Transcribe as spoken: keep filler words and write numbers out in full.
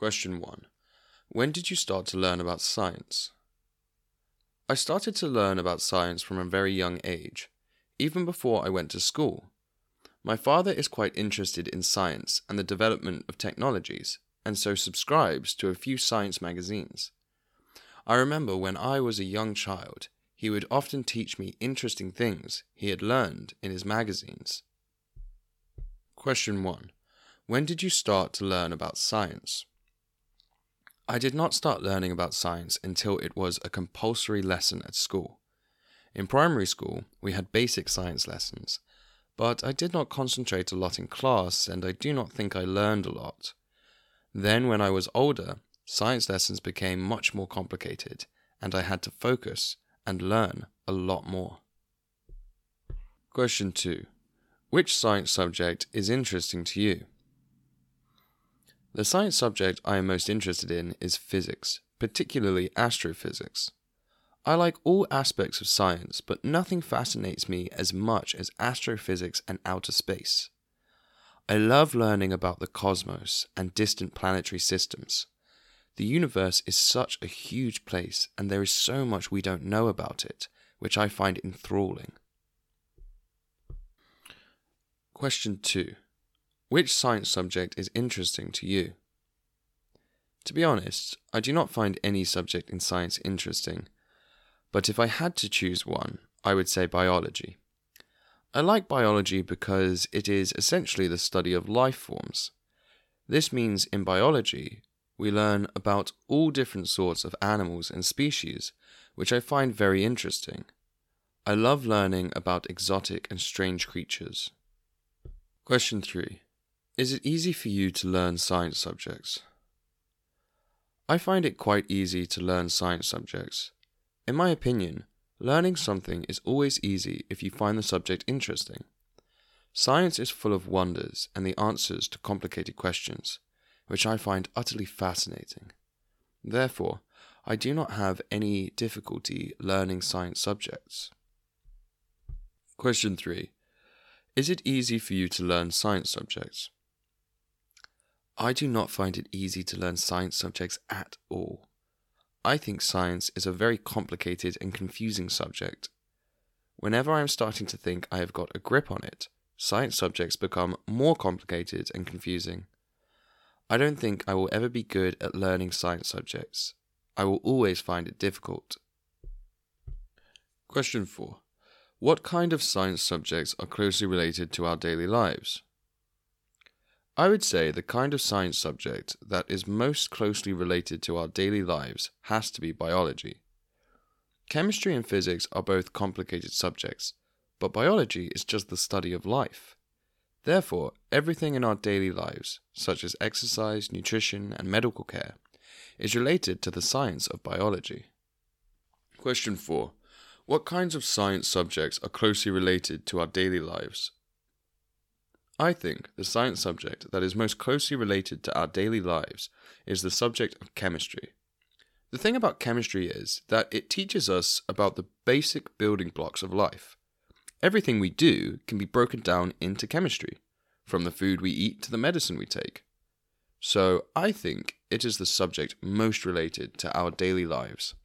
Question one. When did you start to learn about science? I started to learn about science from a very young age, even before I went to school. My father is quite interested in science and the development of technologies, and so subscribes to a few science magazines. I remember when I was a young child, he would often teach me interesting things he had learned in his magazines. Question one. When did you start to learn about science? I did not start learning about science until it was a compulsory lesson at school. In primary school, we had basic science lessons, but I did not concentrate a lot in class, and I do not think I learned a lot. Then, when I was older, science lessons became much more complicated, and I had to focus and learn a lot more. Question two. Which science subject is interesting to you? The science subject I am most interested in is physics, particularly astrophysics. I like all aspects of science, but nothing fascinates me as much as astrophysics and outer space. I love learning about the cosmos and distant planetary systems. The universe is such a huge place, and there is so much we don't know about it, which I find enthralling. Question two. Which science subject is interesting to you? To be honest, I do not find any subject in science interesting, but if I had to choose one, I would say biology. I like biology because it is essentially the study of life forms. This means in biology, we learn about all different sorts of animals and species, which I find very interesting. I love learning about exotic and strange creatures. Question three. Is it easy for you to learn science subjects? I find it quite easy to learn science subjects. In my opinion, learning something is always easy if you find the subject interesting. Science is full of wonders and the answers to complicated questions, which I find utterly fascinating. Therefore, I do not have any difficulty learning science subjects. Question three. Is it easy for you to learn science subjects? I do not find it easy to learn science subjects at all. I think science is a very complicated and confusing subject. Whenever I am starting to think I have got a grip on it, science subjects become more complicated and confusing. I don't think I will ever be good at learning science subjects. I will always find it difficult. Question four. What kind of science subjects are closely related to our daily lives? I would say the kind of science subject that is most closely related to our daily lives has to be biology. Chemistry and physics are both complicated subjects, but biology is just the study of life. Therefore, everything in our daily lives, such as exercise, nutrition, and medical care, is related to the science of biology. Question four. What kinds of science subjects are closely related to our daily lives? I think the science subject that is most closely related to our daily lives is the subject of chemistry. The thing about chemistry is that it teaches us about the basic building blocks of life. Everything we do can be broken down into chemistry, from the food we eat to the medicine we take. So I think it is the subject most related to our daily lives.